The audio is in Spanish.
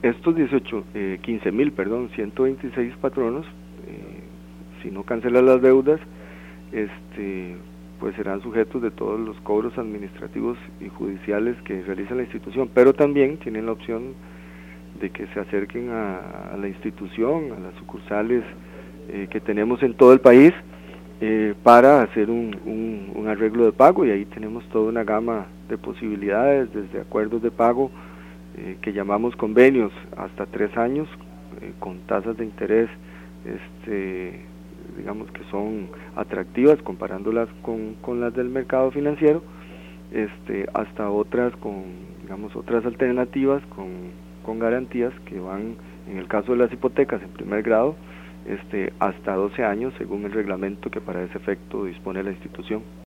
Estos 126 patronos, si no cancelan las deudas, pues serán sujetos de todos los cobros administrativos y judiciales que realiza la institución, pero también tienen la opción de que se acerquen a la institución, a las sucursales que tenemos en todo el país, para hacer un arreglo de pago, y ahí tenemos toda una gama de posibilidades, desde acuerdos de pago que llamamos convenios hasta 3 años, con tasas de interés digamos que son atractivas comparándolas con las del mercado financiero, hasta otras otras alternativas con garantías que van, en el caso de las hipotecas en primer grado, hasta 12 años según el reglamento que para ese efecto dispone la institución.